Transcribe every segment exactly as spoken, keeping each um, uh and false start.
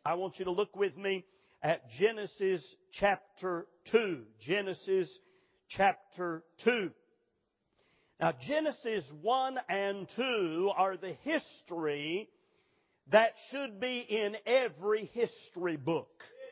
I want you to look with me at Genesis chapter two. Genesis chapter two. Now, Genesis one and two are the history that should be in every history book.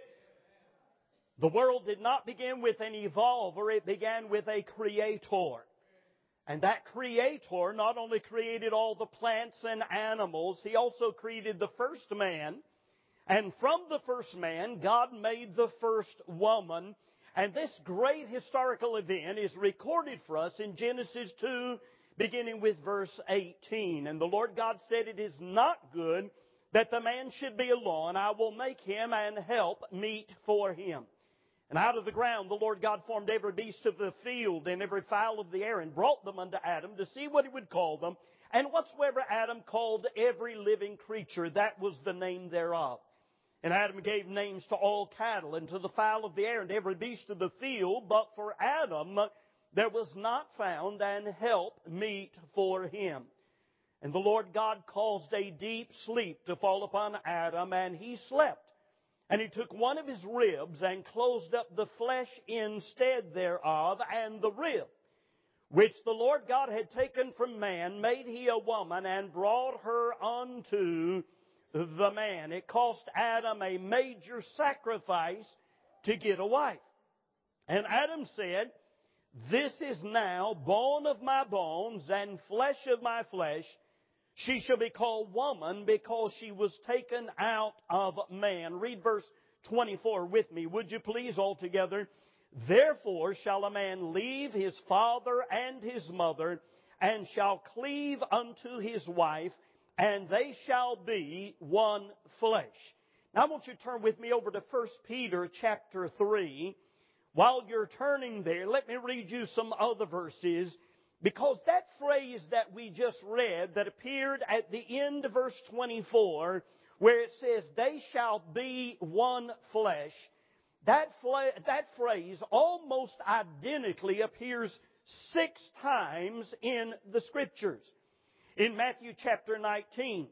The world did not begin with an evolver, it began with a creator. And that creator not only created all the plants and animals, He also created the first man. And from the first man, God made the first woman. And this great historical event is recorded for us in Genesis two, beginning with verse eighteen. And the Lord God said, "It is not good that the man should be alone. I will make him an help meet for him." And out of the ground the Lord God formed every beast of the field and every fowl of the air, and brought them unto Adam to see what He would call them. And whatsoever Adam called every living creature, that was the name thereof. And Adam gave names to all cattle, and to the fowl of the air, and every beast of the field. But for Adam there was not found an help meet for him. And the Lord God caused a deep sleep to fall upon Adam, and he slept. And He took one of his ribs, and closed up the flesh instead thereof, and the rib which the Lord God had taken from man made He a woman, and brought her unto the man. It cost Adam a major sacrifice to get a wife. And Adam said, "This is now bone of my bones and flesh of my flesh. She shall be called woman, because she was taken out of man." Read verse twenty-four with me, would you please, all together. "Therefore shall a man leave his father and his mother, and shall cleave unto his wife, and they shall be one flesh." Now I want you to turn with me over to First Peter chapter three. While you're turning there, let me read you some other verses. Because that phrase that we just read, that appeared at the end of verse twenty-four, where it says, "They shall be one flesh," that, fla- that phrase almost identically appears six times in the Scriptures. In Matthew chapter nineteen,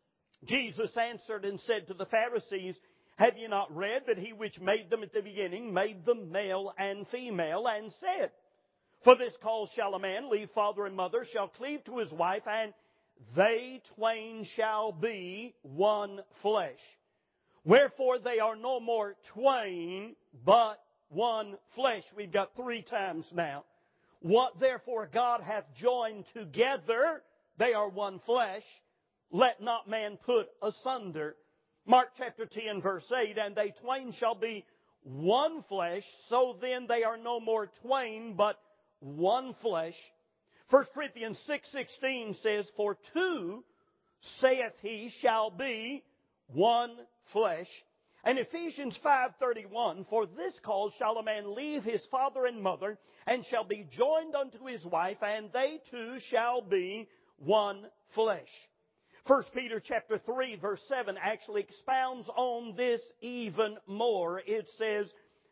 Jesus answered and said to the Pharisees, "Have ye not read that He which made them at the beginning made them male and female, and said, For this cause shall a man leave father and mother, shall cleave to his wife, and they twain shall be one flesh. Wherefore they are no more twain, but one flesh." We've got three times now. "What therefore God hath joined together, they are one flesh. Let not man put asunder." Mark chapter ten verse eight, "And they twain shall be one flesh, so then they are no more twain, but one flesh." First Corinthians six sixteen says, "For two, saith he, shall be one flesh." And Ephesians five thirty-one, "For this cause shall a man leave his father and mother, and shall be joined unto his wife, and they two shall be one flesh." First Peter chapter three verse seven actually expounds on this even more. It says,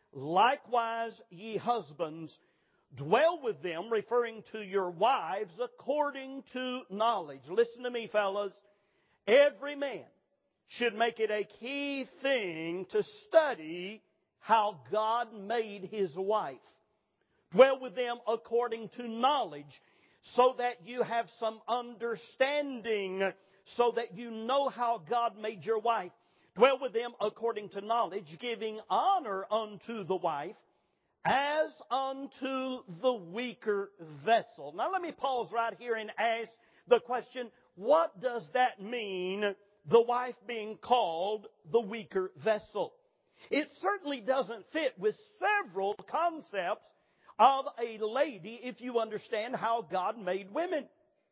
"Likewise ye husbands, dwell with them," referring to your wives, "according to knowledge." Listen to me, fellas. Every man should make it a key thing to study how God made his wife. Dwell with them according to knowledge, so that you have some understanding, so that you know how God made your wife. Dwell with them according to knowledge, giving honor unto the wife, as unto the weaker vessel. Now let me pause right here and ask the question, what does that mean, the wife being called the weaker vessel? It certainly doesn't fit with several concepts of a lady if you understand how God made women.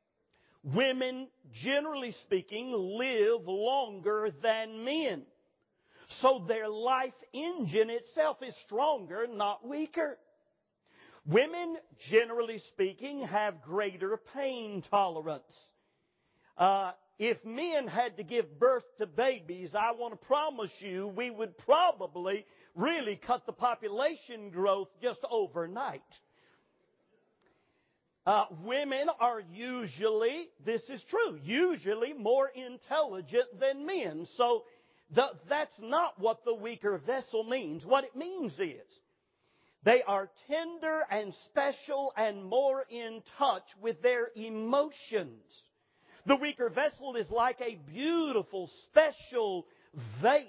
Women, generally speaking, live longer than men. So their life engine itself is stronger, not weaker. Women, generally speaking, have greater pain tolerance. Uh, if men had to give birth to babies, I want to promise you we would probably really cut the population growth just overnight. Uh, women are usually, this is true, usually more intelligent than men. So The, that's not what the weaker vessel means. What it means is they are tender and special and more in touch with their emotions. The weaker vessel is like a beautiful, special vase,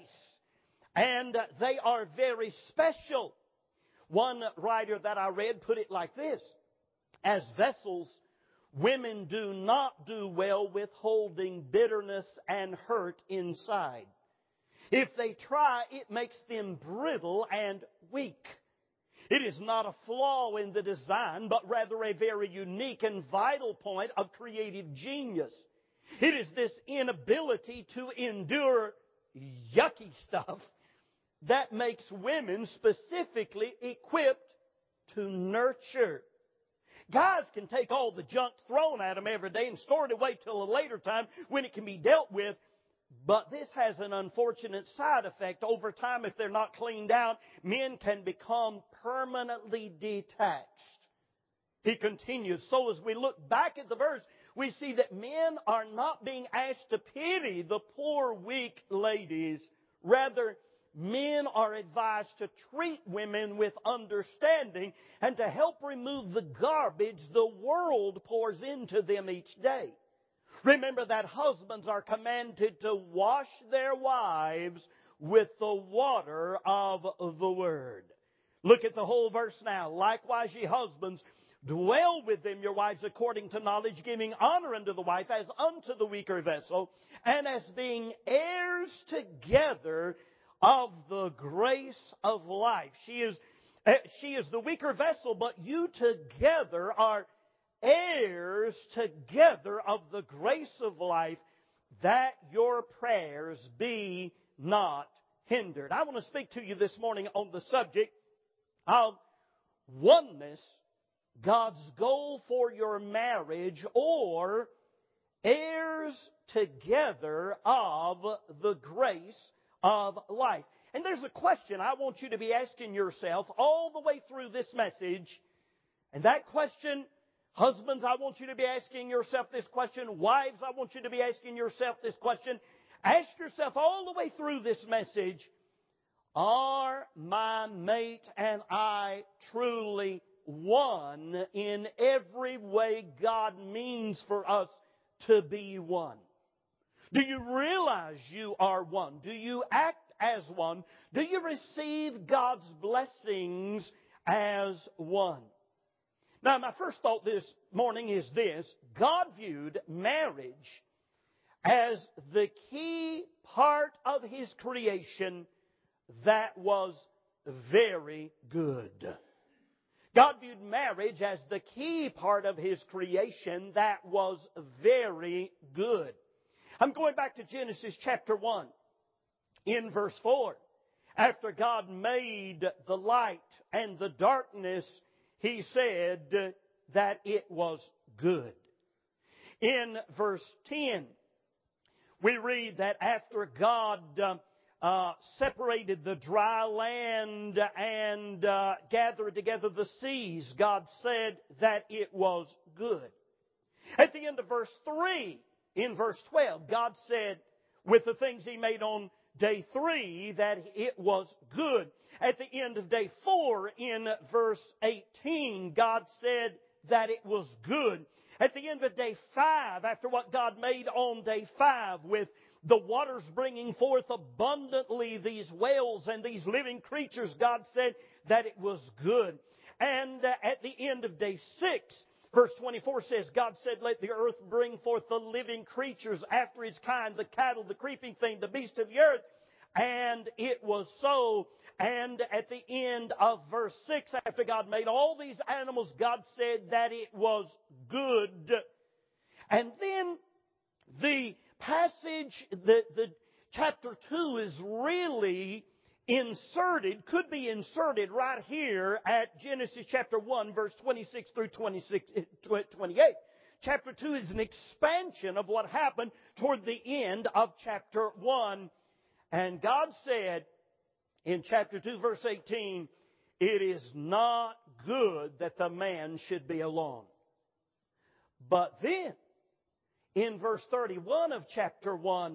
and they are very special. One writer that I read put it like this: as vessels, women do not do well with holding bitterness and hurt inside. If they try, it makes them brittle and weak. It is not a flaw in the design, but rather a very unique and vital point of creative genius. It is this inability to endure yucky stuff that makes women specifically equipped to nurture. Guys can take all the junk thrown at them every day and store it away till a later time when it can be dealt with. But this has an unfortunate side effect. Over time, if they're not cleaned out, men can become permanently detached. He continues, so as we look back at the verse, we see that men are not being asked to pity the poor, weak ladies. Rather, men are advised to treat women with understanding and to help remove the garbage the world pours into them each day. Remember that husbands are commanded to wash their wives with the water of the Word. Look at the whole verse now. Likewise, ye husbands, dwell with them, your wives, according to knowledge, giving honor unto the wife as unto the weaker vessel, and as being heirs together of the grace of life. She is, she is the weaker vessel, but you together are heirs together of the grace of life, that your prayers be not hindered. I want to speak to you this morning on the subject of oneness, God's goal for your marriage, or heirs together of the grace of life. And there's a question I want you to be asking yourself all the way through this message. And that question, husbands, I want you to be asking yourself this question. Wives, I want you to be asking yourself this question. Ask yourself all the way through this message, are my mate and I truly one in every way God means for us to be one? Do you realize you are one? Do you act as one? Do you receive God's blessings as one? Now, my first thought this morning is this: God viewed marriage as the key part of His creation that was very good. God viewed marriage as the key part of His creation that was very good. I'm going back to Genesis chapter one, in verse four. After God made the light and the darkness, He said that it was good. In verse ten, we read that after God uh, uh, separated the dry land and uh, gathered together the seas, God said that it was good. At the end of verse three, in verse twelve, God said with the things He made on day three that it was good. At the end of day four, in verse eighteen, God said that it was good. At the end of day five, after what God made on day five, with the waters bringing forth abundantly these whales and these living creatures, God said that it was good. And uh, at the end of day six, verse twenty-four says, God said, let the earth bring forth the living creatures after its kind, the cattle, the creeping thing, the beast of the earth. And it was so. And at the end of verse six, after God made all these animals, God said that it was good. And then the passage, the, the chapter two is really inserted, could be inserted right here at Genesis chapter one, verse twenty-six through twenty-six, twenty-eight. Chapter two is an expansion of what happened toward the end of chapter one. And God said in chapter two, verse eighteen, it is not good that the man should be alone. But then, in verse thirty-one of chapter one,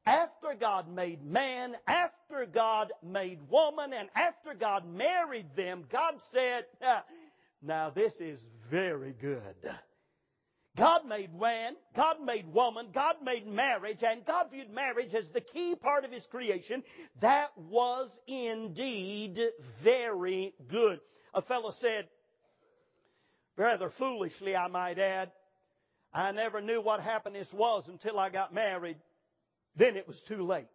after God made man, after God made woman, and after God married them, God said, now this is very good. God made man, God made woman, God made marriage, and God viewed marriage as the key part of His creation. That was indeed very good. A fellow said, rather foolishly I might add, I never knew what happiness was until I got married. Then it was too late.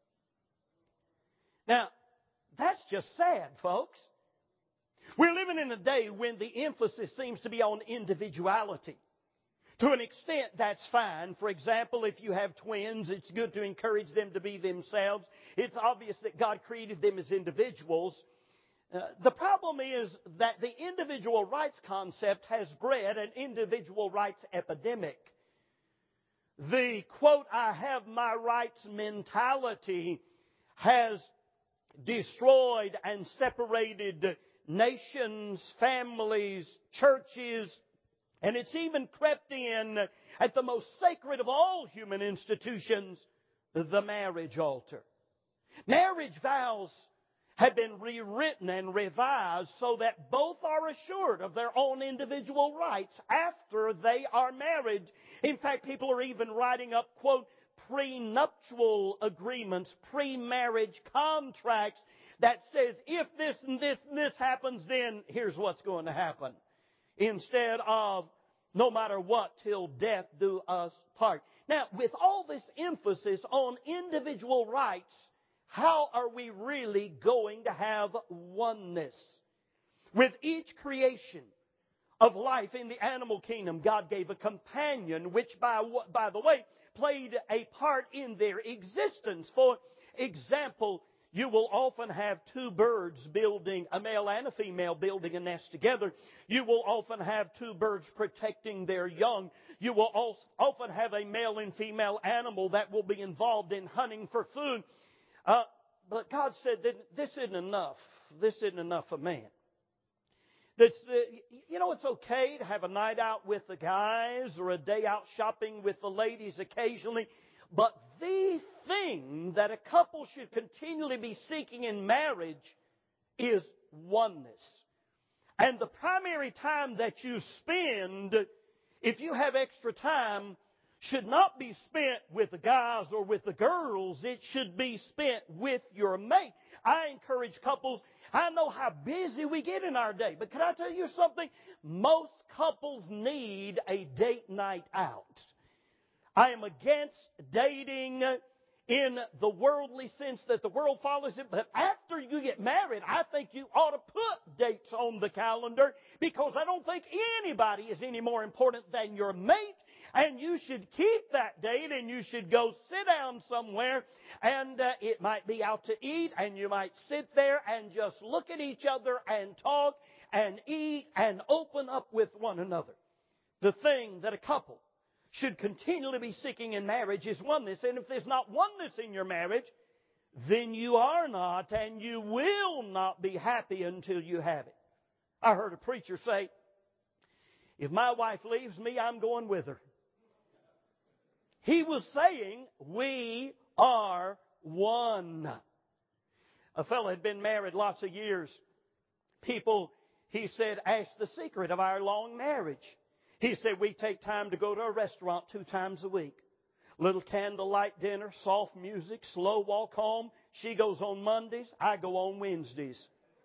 Now, that's just sad, folks. We're living in a day when the emphasis seems to be on individuality. To an extent, that's fine. For example, if you have twins, it's good to encourage them to be themselves. It's obvious that God created them as individuals. Uh, the problem is that the individual rights concept has bred an individual rights epidemic. The, quote, I have my rights mentality has destroyed and separated nations, families, churches, and it's even crept in at the most sacred of all human institutions, the marriage altar. Marriage vows have been rewritten and revised so that both are assured of their own individual rights after they are married. In fact, people are even writing up, quote, prenuptial agreements, pre-marriage contracts that says if this and this and this happens, then here's what's going to happen. Instead of no matter what, till death do us part. Now, with all this emphasis on individual rights, how are we really going to have oneness? With each creation of life in the animal kingdom, God gave a companion, which, by, by the way, played a part in their existence. For example, you will often have two birds building, a male and a female building a nest together. You will often have two birds protecting their young. You will also often have a male and female animal that will be involved in hunting for food. Uh, but God said that this isn't enough. This isn't enough for man. That's, uh, you know, it's okay to have a night out with the guys or a day out shopping with the ladies occasionally. But the thing that a couple should continually be seeking in marriage is oneness. And the primary time that you spend, if you have extra time, should not be spent with the guys or with the girls. It should be spent with your mate. I encourage couples. I know how busy we get in our day, but can I tell you something? Most couples need a date night out. I am against dating in the worldly sense that the world follows it. But after you get married, I think you ought to put dates on the calendar, because I don't think anybody is any more important than your mate. And you should keep that date, and you should go sit down somewhere, and uh, it might be out to eat, and you might sit there and just look at each other and talk and eat and open up with one another. The thing that a couple should continually be seeking in marriage is oneness. And if there's not oneness in your marriage, then you are not, and you will not be happy until you have it. I heard a preacher say, if my wife leaves me, I'm going with her. He was saying, we are one. A fellow had been married lots of years. People, he said, asked the secret of our long marriage. He said, we take time to go to a restaurant two times a week. Little candlelight dinner, soft music, slow walk home. She goes on Mondays, I go on Wednesdays.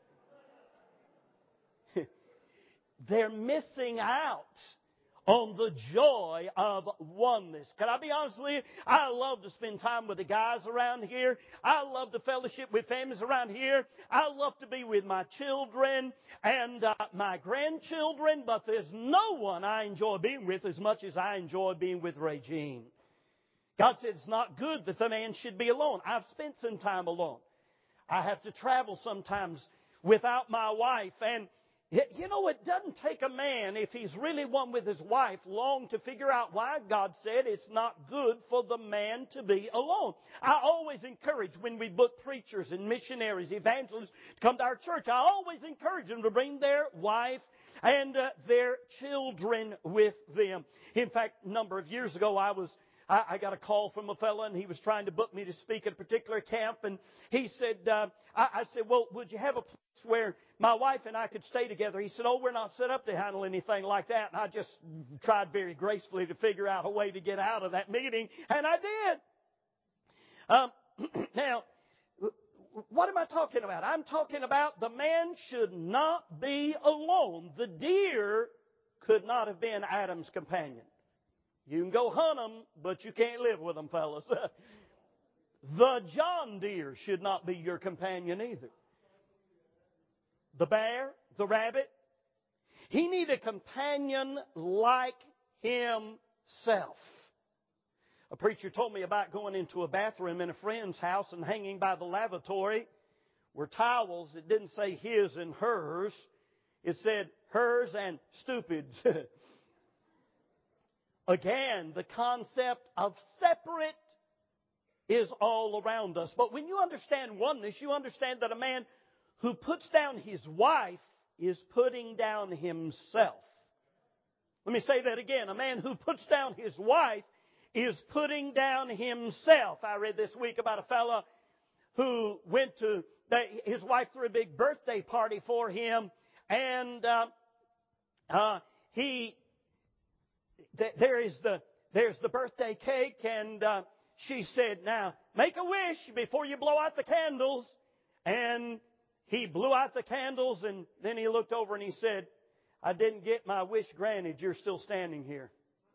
They're missing out on the joy of oneness. Can I be honest with you? I love to spend time with the guys around here. I love to fellowship with families around here. I love to be with my children and uh, my grandchildren, but there's no one I enjoy being with as much as I enjoy being with Regine. God said it's not good that the man should be alone. I've spent some time alone. I have to travel sometimes without my wife, and you know, it doesn't take a man, if he's really one with his wife, long to figure out why God said it's not good for the man to be alone. I always encourage, when we book preachers and missionaries, evangelists to come to our church, I always encourage them to bring their wife and uh, their children with them. In fact, a number of years ago, I was I, I got a call from a fellow, and he was trying to book me to speak at a particular camp. And he said, uh, I, I said, well, would you have a place where my wife and I could stay together? He said, oh, we're not set up to handle anything like that. And I just tried very gracefully to figure out a way to get out of that meeting, and I did. Um, now, what am I talking about? I'm talking about the man should not be alone. The deer could not have been Adam's companion. You can go hunt them, but you can't live with them, fellas. The John Deere should not be your companion either. The bear, the rabbit, he needed a companion like himself. A preacher told me about going into a bathroom in a friend's house, and hanging by the lavatory were towels. It didn't say his and hers. It said hers and stupids. Again, the concept of separate is all around us. But when you understand oneness, you understand that a man who puts down his wife is putting down himself. Let me say that again. A man who puts down his wife is putting down himself. I read this week about a fellow who went to, his wife threw a big birthday party for him, and uh, uh, he, th- there is the, there's the birthday cake, and uh, she said, now, make a wish before you blow out the candles. And he blew out the candles, and then he looked over and he said, I didn't get my wish granted. You're still standing here.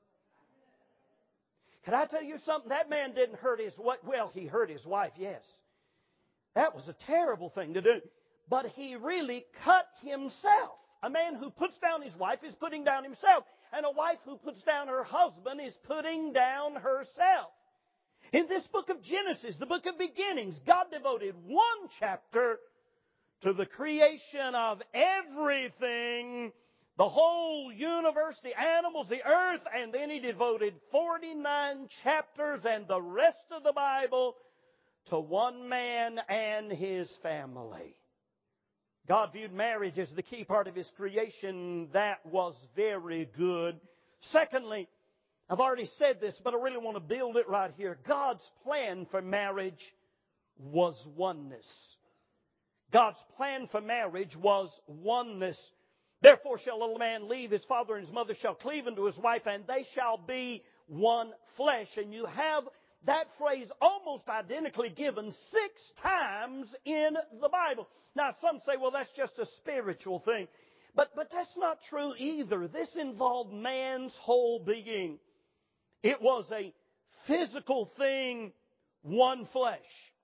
Can I tell you something? That man didn't hurt his wife. Well, he hurt his wife, yes. That was a terrible thing to do. But he really cut himself. A man who puts down his wife is putting down himself. And a wife who puts down her husband is putting down herself. In this book of Genesis, the book of beginnings, God devoted one chapter to the creation of everything, the whole universe, the animals, the earth, and then He devoted forty-nine chapters and the rest of the Bible to one man and his family. God viewed marriage as the key part of His creation. That was very good. Secondly, I've already said this, but I really want to build it right here. God's plan for marriage was oneness. God's plan for marriage was oneness. Therefore shall a man leave his father and his mother, shall cleave unto his wife, and they shall be one flesh. And you have that phrase almost identically given six times in the Bible. Now some say, well, that's just a spiritual thing. But, but that's not true either. This involved man's whole being. It was a physical thing, one flesh.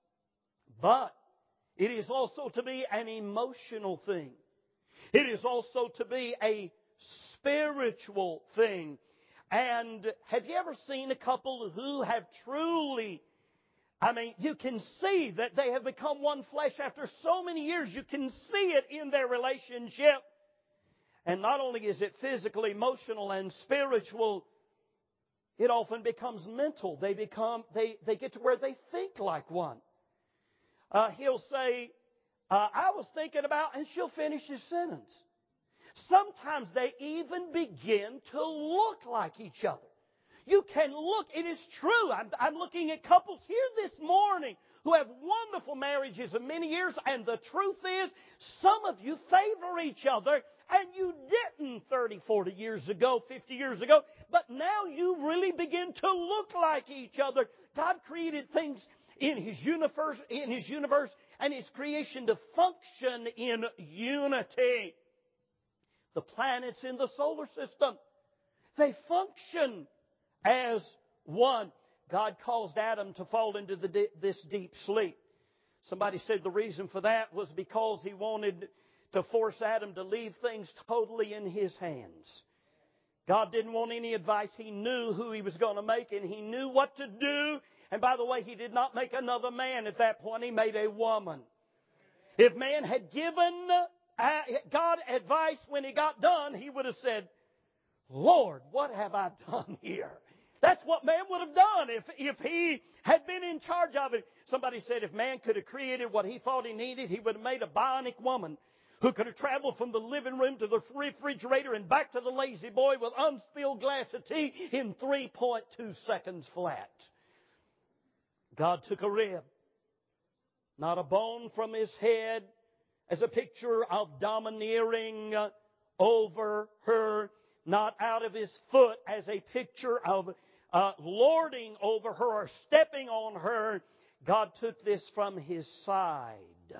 But it is also to be an emotional thing. It is also to be a spiritual thing. And have you ever seen a couple who have truly, I mean, you can see that they have become one flesh after so many years. You can see it in their relationship. And not only is it physical, emotional, and spiritual, it often becomes mental. They become, they, they get to where they think like one. Uh, he'll say, uh, I was thinking about, and she'll finish his sentence. Sometimes they even begin to look like each other. You can look, it is true. I'm, I'm looking at couples here this morning who have wonderful marriages of many years, and the truth is, some of you favor each other, and you didn't thirty, forty years ago, fifty years ago, but now you really begin to look like each other. God created things in His universe, in His universe and His creation to function in unity. The planets in the solar system, they function as one. God caused Adam to fall into the, this deep sleep. Somebody said the reason for that was because He wanted to force Adam to leave things totally in his hands. God didn't want any advice. He knew who He was going to make, and He knew what to do. And by the way, He did not make another man at that point. He made a woman. If man had given God advice when he got done, he would have said, Lord, what have I done here? That's what man would have done if, if he had been in charge of it. Somebody said if man could have created what he thought he needed, he would have made a bionic woman who could have traveled from the living room to the refrigerator and back to the lazy boy with unspilled glass of tea in three point two seconds flat. God took a rib, not a bone from his head, as a picture of domineering over her, not out of his foot as a picture of uh, lording over her or stepping on her. God took this from his side.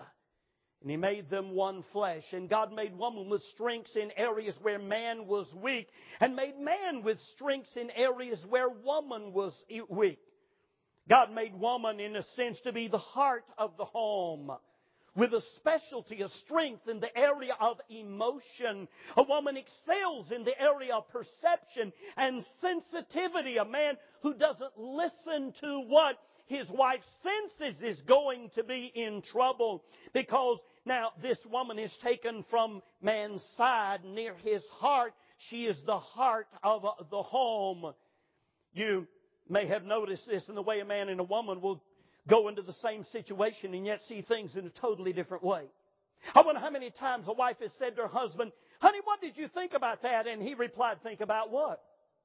And He made them one flesh. And God made woman with strengths in areas where man was weak, and made man with strengths in areas where woman was weak. God made woman, in a sense, to be the heart of the home, with a specialty, a strength in the area of emotion. A woman excels in the area of perception and sensitivity. A man who doesn't listen to what his wife senses is going to be in trouble, because now this woman is taken from man's side near his heart. She is the heart of the home. You may have noticed this in the way a man and a woman will go into the same situation and yet see things in a totally different way. I wonder how many times a wife has said to her husband, "Honey, what did you think about that?" And he replied, "Think about what?"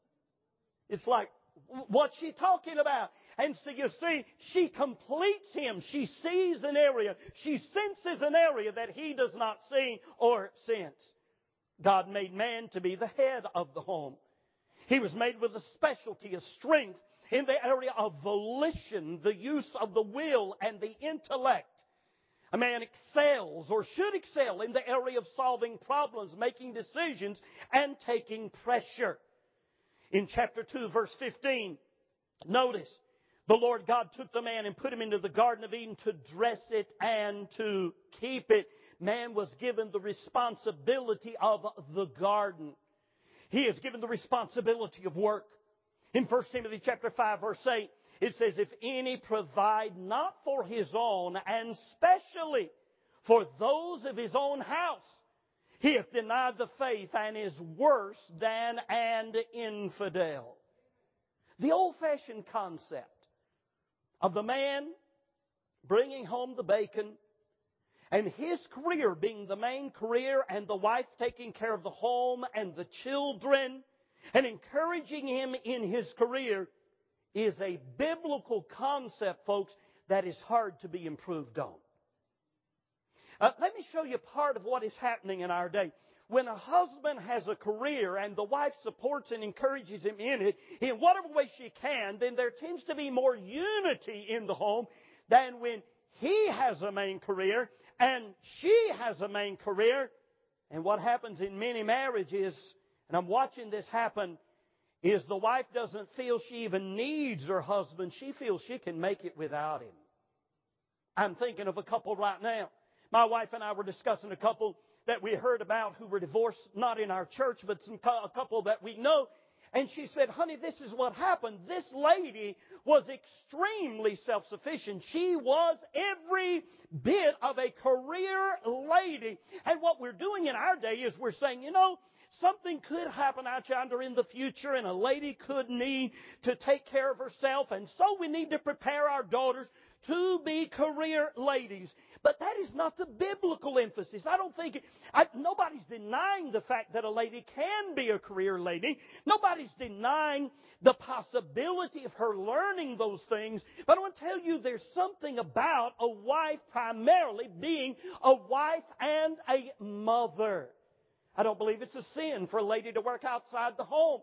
It's like, what's she talking about? And so you see, she completes him. She sees an area. She senses an area that he does not see or sense. God made man to be the head of the home. He was made with a specialty, a strength in the area of volition, the use of the will and the intellect. A man excels, or should excel, in the area of solving problems, making decisions, and taking pressure. In chapter two, verse fifteen, notice, the Lord God took the man and put him into the Garden of Eden to dress it and to keep it. Man was given the responsibility of the garden. He is given the responsibility of work. In First Timothy chapter five, verse eight, it says, "If any provide not for his own, and specially for those of his own house, he hath denied the faith and is worse than an infidel." The old-fashioned concept of the man bringing home the bacon and his career being the main career, and the wife taking care of the home and the children and encouraging him in his career, is a biblical concept, folks, that is hard to be improved on. Uh, let me show you part of what is happening in our day. When a husband has a career and the wife supports and encourages him in it, in whatever way she can, then there tends to be more unity in the home than when he has a main career and she has a main career. And what happens in many marriages, and I'm watching this happen, is the wife doesn't feel she even needs her husband. She feels she can make it without him. I'm thinking of a couple right now. My wife and I were discussing a couple that we heard about who were divorced, not in our church, but some, a couple that we know. And she said, "Honey, this is what happened. This lady was extremely self-sufficient. She was every bit of a career lady." And what we're doing in our day is we're saying, you know, something could happen out yonder in the future, and a lady could need to take care of herself, and so we need to prepare our daughters to be career ladies. But that is not the biblical emphasis. I don't think, I, nobody's denying the fact that a lady can be a career lady. Nobody's denying the possibility of her learning those things. But I want to tell you, there's something about a wife primarily being a wife and a mother. I don't believe it's a sin for a lady to work outside the home.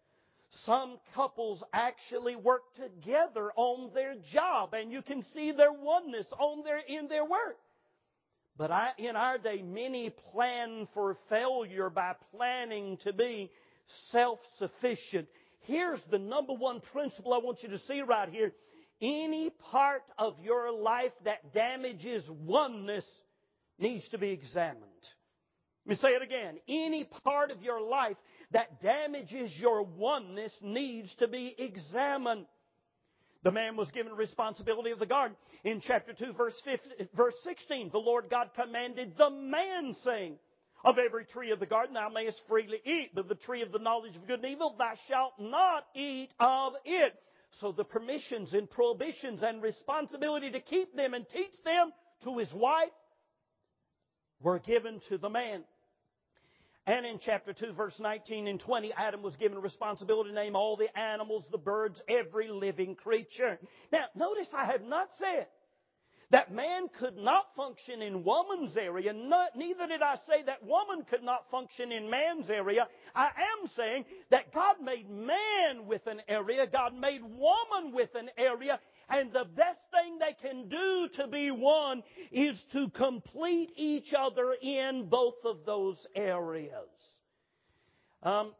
Some couples actually work together on their job, and you can see their oneness on their, in their work. But I, in our day, many plan for failure by planning to be self-sufficient. Here's the number one principle I want you to see right here. Any part of your life that damages oneness needs to be examined. Let me say it again. Any part of your life that damages your oneness needs to be examined. The man was given responsibility of the garden. In chapter two, verse fifteen, verse sixteen, the Lord God commanded the man, saying, "Of every tree of the garden thou mayest freely eat, but the tree of the knowledge of good and evil thou shalt not eat of it." So the permissions and prohibitions and responsibility to keep them and teach them to his wife, were given to the man. And in chapter two, verse nineteen and twenty, Adam was given a responsibility to name all the animals, the birds, every living creature. Now, notice I have not said that man could not function in woman's area. Not, neither did I say that woman could not function in man's area. I am saying that God made man with an area. God made woman with an area. And the best thing they can do to be one is to complete each other in both of those areas. Um,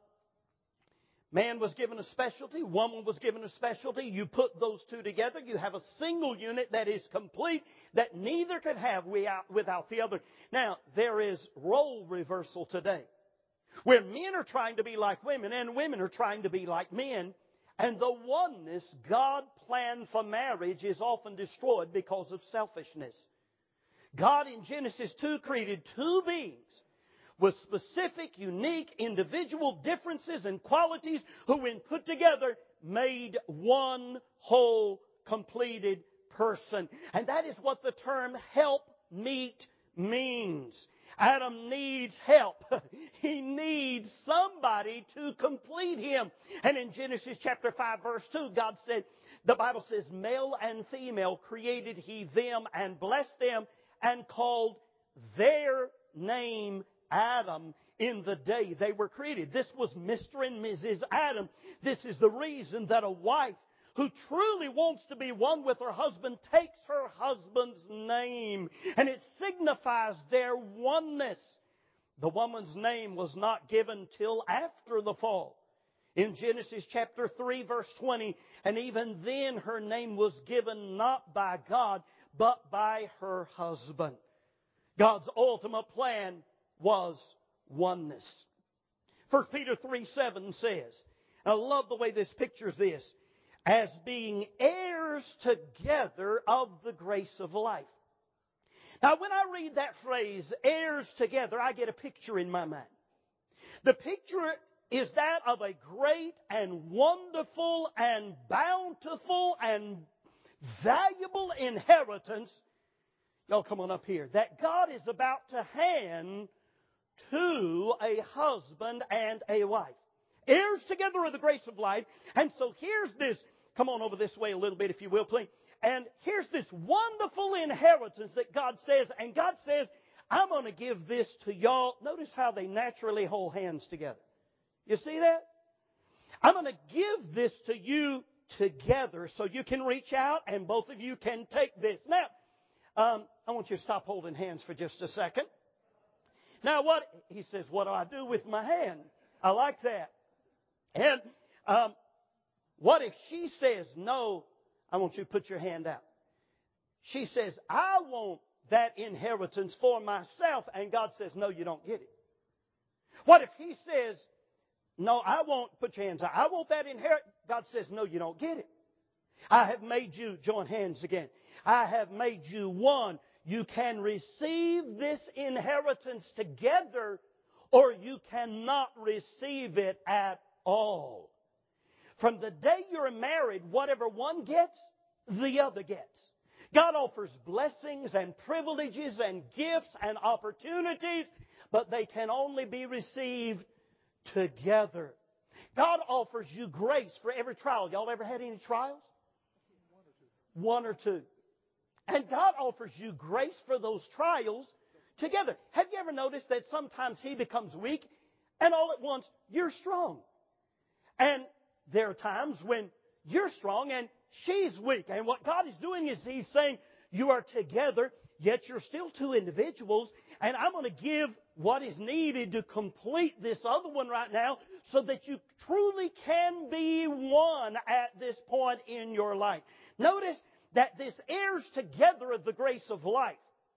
man was given a specialty. Woman was given a specialty. You put those two together, you have a single unit that is complete, that neither could have without the other. Now, there is role reversal today, where men are trying to be like women and women are trying to be like men. And the oneness God planned for marriage is often destroyed because of selfishness. God in Genesis two created two beings with specific, unique, individual differences and qualities who, when put together, made one whole, completed person. And that is what the term help meet means. Adam needs help. He needs somebody to complete him. And in Genesis chapter five, verse two, God said, the Bible says, male and female created He them and blessed them and called their name Adam in the day they were created. This was Mister and Missus Adam. This is the reason that a wife who truly wants to be one with her husband takes her husband's name, and it signifies their oneness. The woman's name was not given till after the fall. In Genesis chapter three, verse twenty, and even then her name was given not by God, but by her husband. God's ultimate plan was oneness. First Peter three seven says, and I love the way this pictures this, as being heirs together of the grace of life. Now, when I read that phrase, heirs together, I get a picture in my mind. The picture is that of a great and wonderful and bountiful and valuable inheritance. Y'all come on up here. That God is about to hand to a husband and a wife. Heirs together of the grace of life. And so here's this. Come on over this way a little bit, if you will, please. And here's this wonderful inheritance that God says. And God says, I'm going to give this to y'all. Notice how they naturally hold hands together. You see that? I'm going to give this to you together so you can reach out and both of you can take this. Now, um, I want you to stop holding hands for just a second. Now, what? He says, what do I do with my hand? I like that. And um, what if she says, no, I want you to put your hand out. She says, I want that inheritance for myself. And God says, no, you don't get it. What if he says, no, I won't, put your hands out. I want that inheritance. God says, no, you don't get it. I have made you, join hands again. I have made you one. You can receive this inheritance together, or you cannot receive it at all. From the day you're married, whatever one gets, the other gets. God offers blessings and privileges and gifts and opportunities, but they can only be received together. God offers you grace for every trial. Y'all ever had any trials? One or two. And God offers you grace for those trials together. Have you ever noticed that sometimes He becomes weak and all at once you're strong? And there are times when you're strong and she's weak. And what God is doing is He's saying, you are together, yet you're still two individuals. And I'm going to give what is needed to complete this other one right now so that you truly can be one at this point in your life. Notice that this heirs together of the grace of life.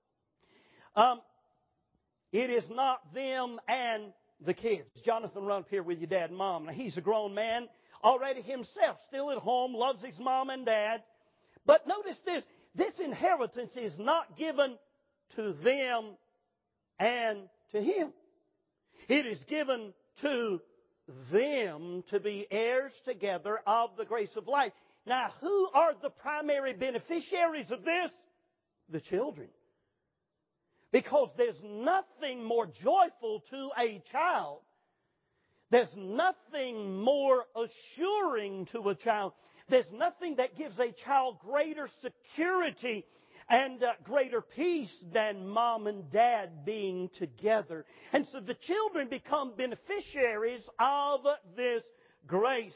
Um, it is not them and the kids. Jonathan, run up here with your dad and mom. Now, he's a grown man already himself, still at home, loves his mom and dad. But notice this. This inheritance is not given to them and to him. It is given to them to be heirs together of the grace of life. Now, who are the primary beneficiaries of this? The children. Because there's nothing more joyful to a child. There's nothing more assuring to a child. There's nothing that gives a child greater security and uh, greater peace than mom and dad being together. And so the children become beneficiaries of this grace.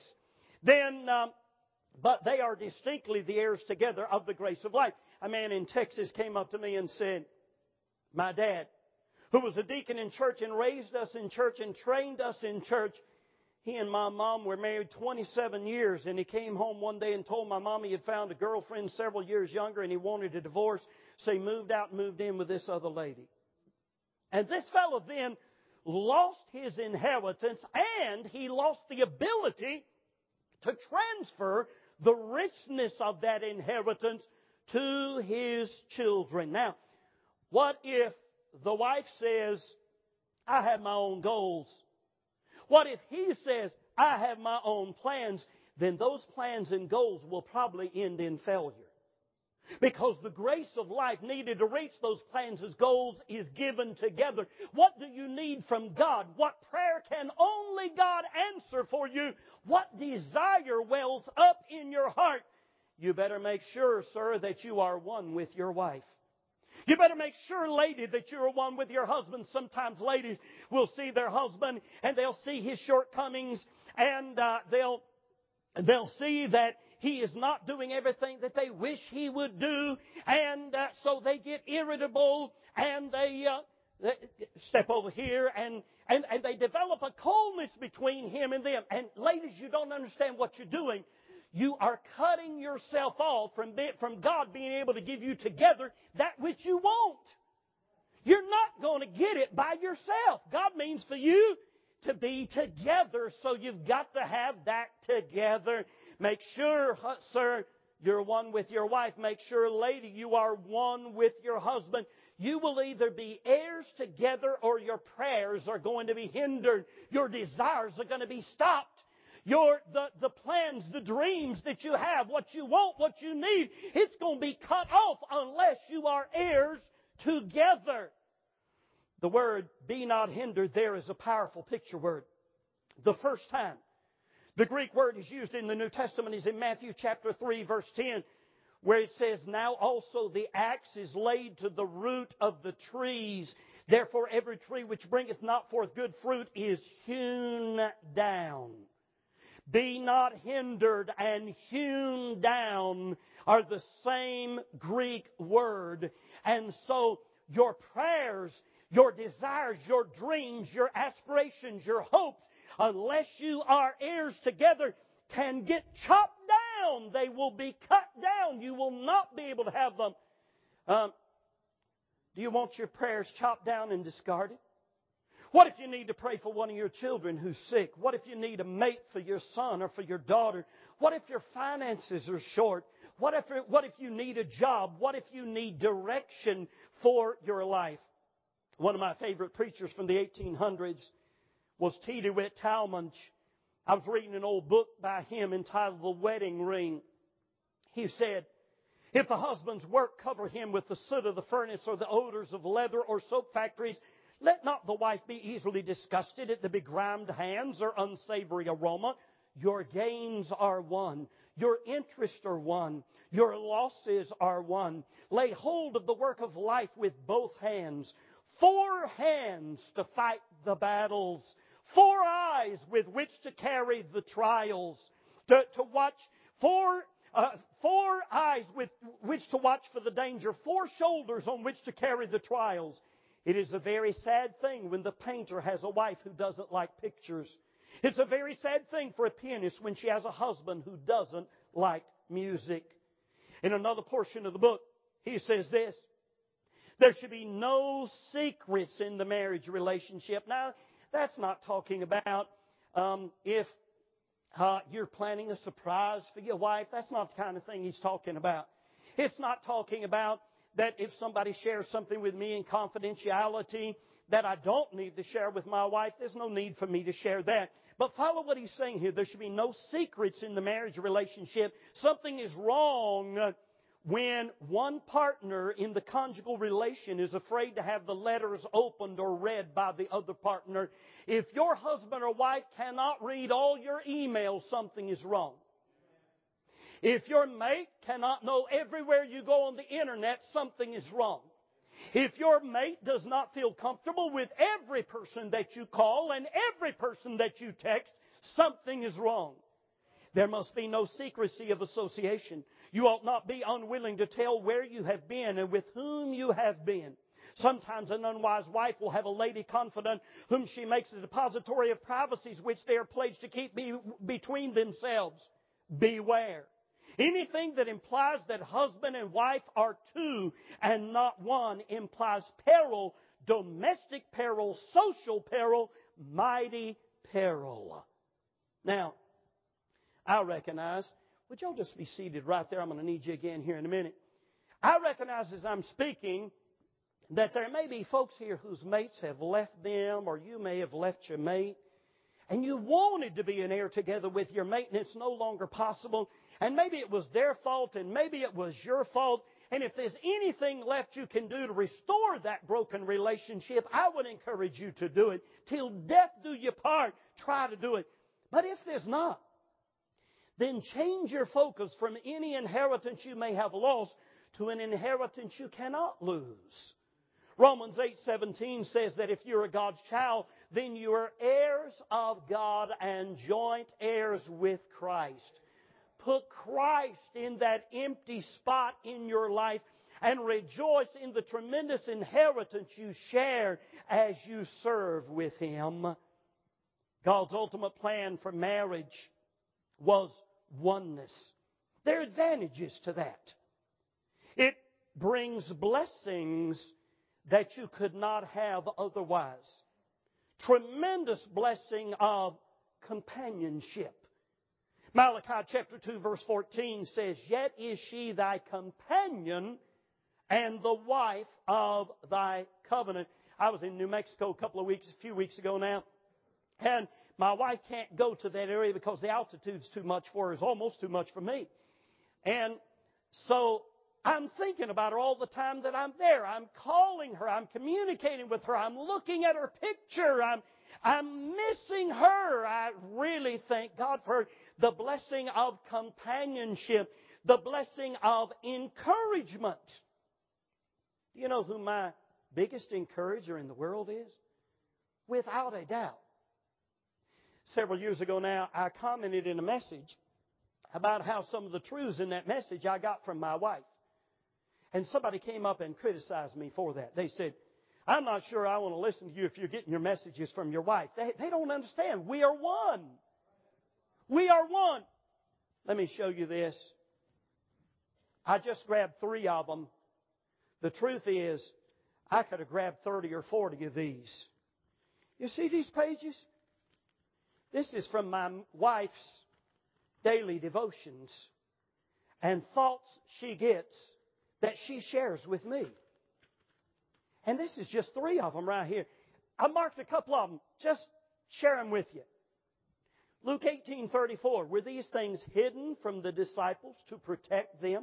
Then, um, but they are distinctly the heirs together of the grace of life. A man in Texas came up to me and said, my dad, who was a deacon in church and raised us in church and trained us in church, he and my mom were married twenty-seven years, and he came home one day and told my mom he had found a girlfriend several years younger and he wanted a divorce, so he moved out and moved in with this other lady. And this fellow then lost his inheritance, and he lost the ability to transfer the richness of that inheritance to his children. Now, what if the wife says, I have my own goals? What if he says, I have my own plans? Then those plans and goals will probably end in failure. Because the grace of life needed to reach those plans as goals is given together. What do you need from God? What prayer can only God answer for you? What desire wells up in your heart? You better make sure, sir, that you are one with your wife. You better make sure, lady, that you're one with your husband. Sometimes ladies will see their husband and they'll see his shortcomings, and uh, they'll they'll see that he is not doing everything that they wish he would do, and uh, so they get irritable and they, uh, they step over here and, and, and they develop a coldness between him and them. And ladies, you don't understand what you're doing. You are cutting yourself off from, be, from God being able to give you together that which you want. You're not going to get it by yourself. God means for you to be together, so you've got to have that together. Make sure, sir, you're one with your wife. Make sure, lady, you are one with your husband. You will either be heirs together or your prayers are going to be hindered. Your desires are going to be stopped. Your, the, the plans, the dreams that you have, what you want, what you need, it's going to be cut off unless you are heirs together. The word be not hindered there is a powerful picture word. The first time the Greek word is used in the New Testament is in Matthew chapter three, verse ten, where it says, now also the axe is laid to the root of the trees. Therefore every tree which bringeth not forth good fruit is hewn down. Be not hindered and hewn down are the same Greek word. And so your prayers, your desires, your dreams, your aspirations, your hopes, unless you are heirs together, can get chopped down. They will be cut down. You will not be able to have them. Um, do you want your prayers chopped down and discarded? What if you need to pray for one of your children who's sick? What if you need a mate for your son or for your daughter? What if your finances are short? What if, what if you need a job? What if you need direction for your life? One of my favorite preachers from the eighteen hundreds was T. DeWitt Talmage. I was reading an old book by him entitled The Wedding Ring. He said, if the husband's work cover him with the soot of the furnace or the odors of leather or soap factories, let not the wife be easily disgusted at the begrimed hands or unsavory aroma. Your gains are one. Your interests are one. Your losses are one. Lay hold of the work of life with both hands. Four hands to fight the battles. Four eyes with which to carry the trials. To, to watch. Four, uh, four eyes with which to watch for the danger. Four shoulders on which to carry the trials. It is a very sad thing when the painter has a wife who doesn't like pictures. It's a very sad thing for a pianist when she has a husband who doesn't like music. In another portion of the book, he says this, there should be no secrets in the marriage relationship. Now, that's not talking about um, if uh, you're planning a surprise for your wife. That's not the kind of thing he's talking about. It's not talking about that if somebody shares something with me in confidentiality that I don't need to share with my wife, there's no need for me to share that. But follow what he's saying here. There should be no secrets in the marriage relationship. Something is wrong when one partner in the conjugal relation is afraid to have the letters opened or read by the other partner, if your husband or wife cannot read all your emails, something is wrong. If your mate cannot know everywhere you go on the internet, something is wrong. If your mate does not feel comfortable with every person that you call and every person that you text, something is wrong. There must be no secrecy of association. You ought not be unwilling to tell where you have been and with whom you have been. Sometimes an unwise wife will have a lady confidant whom she makes a depository of privacies which they are pledged to keep be, between themselves. Beware. Anything that implies that husband and wife are two and not one implies peril, domestic peril, social peril, mighty peril. Now, I recognize, would y'all just be seated right there? I'm going to need you again here in a minute. I recognize as I'm speaking that there may be folks here whose mates have left them, or you may have left your mate, and you wanted to be an heir together with your mate, and it's no longer possible. And maybe it was their fault, and maybe it was your fault. And if there's anything left you can do to restore that broken relationship, I would encourage you to do it. Till death do you part, try to do it. But if there's not, then change your focus from any inheritance you may have lost to an inheritance you cannot lose. Romans eight seventeen says that if you're a God's child, then you are heirs of God and joint heirs with Christ. Put Christ in that empty spot in your life and rejoice in the tremendous inheritance you share as you serve with Him. God's ultimate plan for marriage was oneness. There are advantages to that. It brings blessings that you could not have otherwise. Tremendous blessing of companionship. Malachi chapter two verse fourteen says, "Yet is she thy companion and the wife of thy covenant." I was in New Mexico a couple of weeks, a few weeks ago now, and my wife can't go to that area because the altitude's too much for her. It's almost too much for me. And so I'm thinking about her all the time that I'm there. I'm calling her. I'm communicating with her. I'm looking at her picture. I'm, I'm missing her. I really thank God for the blessing of companionship, the blessing of encouragement. Do you know who my biggest encourager in the world is? Without a doubt. Several years ago now, I commented in a message about how some of the truths in that message I got from my wife. And somebody came up and criticized me for that. They said, "I'm not sure I want to listen to you if you're getting your messages from your wife." They, they don't understand. We are one. We are one. Let me show you this. I just grabbed three of them. The truth is, I could have grabbed thirty or forty of these. You see these pages? This is from my wife's daily devotions and thoughts she gets that she shares with me. And this is just three of them right here. I marked a couple of them. Just share them with you. Luke eighteen thirty-four. Were these things hidden from the disciples to protect them?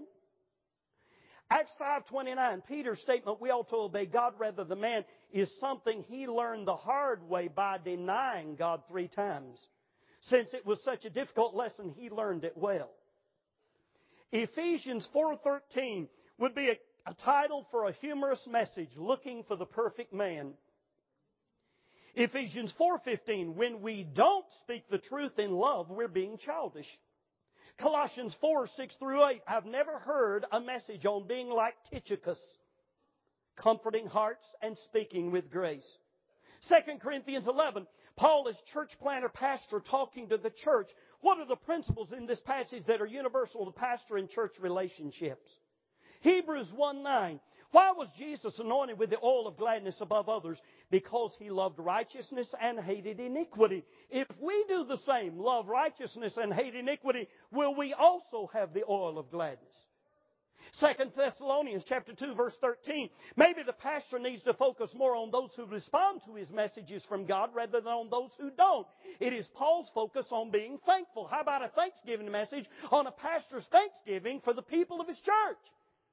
Acts five twenty-nine. Peter's statement, we ought to obey God rather than man, is something he learned the hard way by denying God three times. Since it was such a difficult lesson, he learned it well. Ephesians four thirteen would be a, a title for a humorous message, Looking for the Perfect Man. Ephesians four fifteen, when we don't speak the truth in love, we're being childish. Colossians four six through eight, I've never heard a message on being like Tychicus, comforting hearts and speaking with grace. Second Corinthians eleven, Paul is church planter, pastor, talking to the church. What are the principles in this passage that are universal to pastor and church relationships? Hebrews one nine, why was Jesus anointed with the oil of gladness above others? Because He loved righteousness and hated iniquity. If we do the same, love righteousness and hate iniquity, will we also have the oil of gladness? Second Thessalonians chapter two verse thirteen. Maybe the pastor needs to focus more on those who respond to his messages from God rather than on those who don't. It is Paul's focus on being thankful. How about a Thanksgiving message on a pastor's Thanksgiving for the people of his church?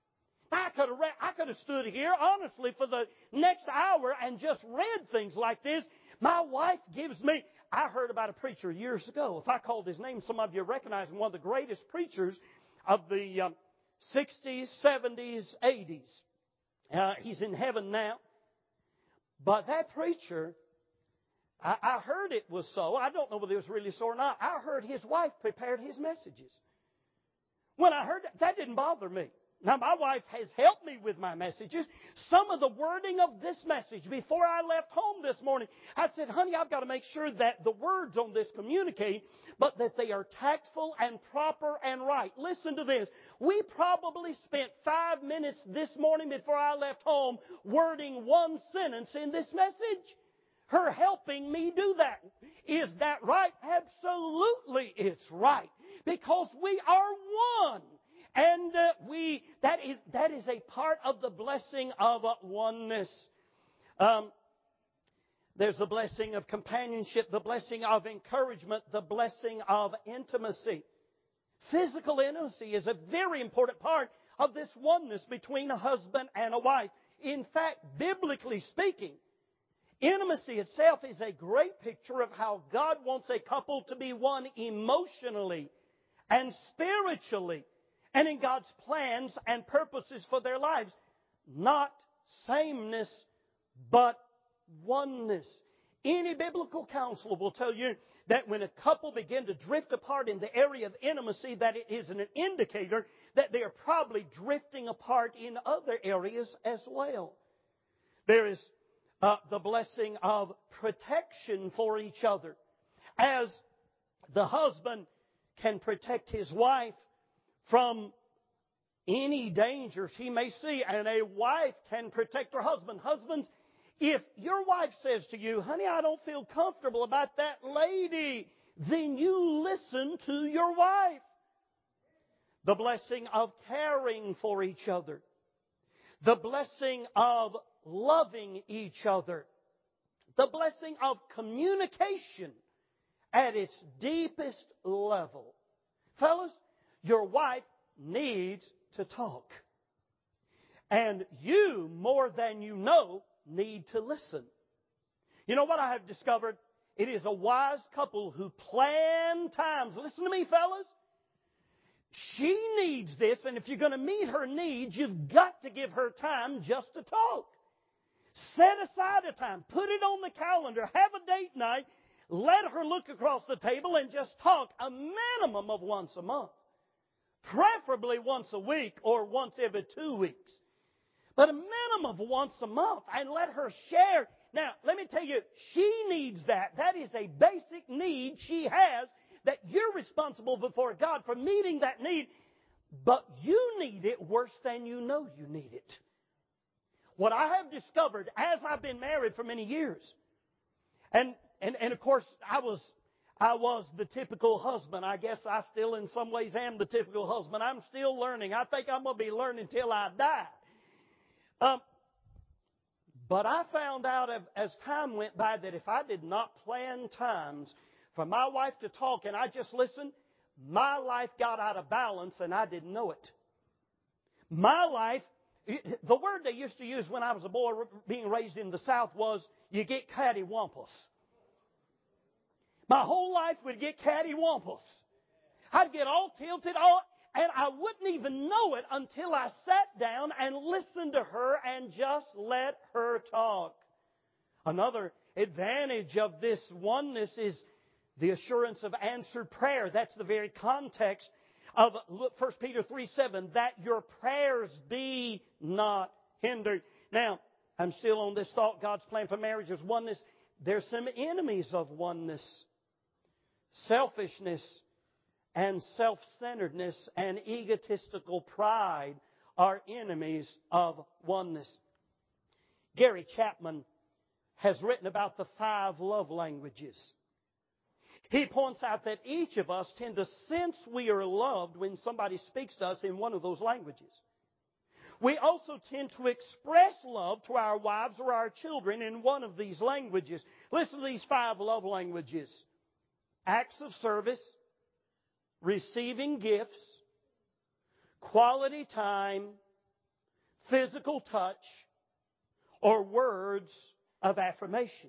I could have read, I could have stood here, honestly, for the next hour and just read things like this. My wife gives me, I heard about a preacher years ago. If I called his name, some of you recognize him, one of the greatest preachers of the um, sixties, seventies, eighties. Uh, he's in heaven now. But that preacher, I, I heard it was so. I don't know whether it was really so or not. I heard his wife prepared his messages. When I heard that, that didn't bother me. Now, my wife has helped me with my messages. Some of the wording of this message, before I left home this morning, I said, honey, I've got to make sure that the words on this communicate, but that they are tactful and proper and right. Listen to this. We probably spent five minutes this morning before I left home wording one sentence in this message. Her helping me do that. Is that right? Absolutely it's right. Because we are one. And uh, we that is that is a part of the blessing of uh, oneness. Um, there's the blessing of companionship, the blessing of encouragement, the blessing of intimacy. Physical intimacy is a very important part of this oneness between a husband and a wife. In fact, biblically speaking, intimacy itself is a great picture of how God wants a couple to be one emotionally and spiritually, and in God's plans and purposes for their lives. Not sameness, but oneness. Any biblical counselor will tell you that when a couple begin to drift apart in the area of intimacy, that it is an indicator that they are probably drifting apart in other areas as well. There is uh, the blessing of protection for each other. As the husband can protect his wife from any dangers he may see, and a wife can protect her husband. Husbands, if your wife says to you, honey, I don't feel comfortable about that lady, then you listen to your wife. The blessing of caring for each other. The blessing of loving each other. The blessing of communication at its deepest level. Fellas, your wife needs to talk. And you, more than you know, need to listen. You know what I have discovered? It is a wise couple who plan times. Listen to me, fellas. She needs this, and if you're going to meet her needs, you've got to give her time just to talk. Set aside a time. Put it on the calendar. Have a date night. Let her look across the table and just talk a minimum of once a month. Preferably once a week or once every two weeks. But a minimum of once a month. And let her share. Now, let me tell you, she needs that. That is a basic need she has, that you're responsible before God for meeting that need. But you need it worse than you know you need it. What I have discovered as I've been married for many years, and, and, and of course I was I was the typical husband. I guess I still in some ways am the typical husband. I'm still learning. I think I'm going to be learning till I die. Um, but I found out as time went by that if I did not plan times for my wife to talk and I just listened, my life got out of balance and I didn't know it. My life, the word they used to use when I was a boy being raised in the South was, you get cattywampus. My whole life would get cattywampus. I'd get all tilted, all, and I wouldn't even know it until I sat down and listened to her and just let her talk. Another advantage of this oneness is the assurance of answered prayer. That's the very context of First Peter three seven, that your prayers be not hindered. Now, I'm still on this thought, God's plan for marriage is oneness. There's some enemies of oneness. Selfishness and self-centeredness and egotistical pride are enemies of oneness. Gary Chapman has written about the five love languages. He points out that each of us tend to sense we are loved when somebody speaks to us in one of those languages. We also tend to express love to our wives or our children in one of these languages. Listen to these five love languages. Acts of service, receiving gifts, quality time, physical touch, or words of affirmation.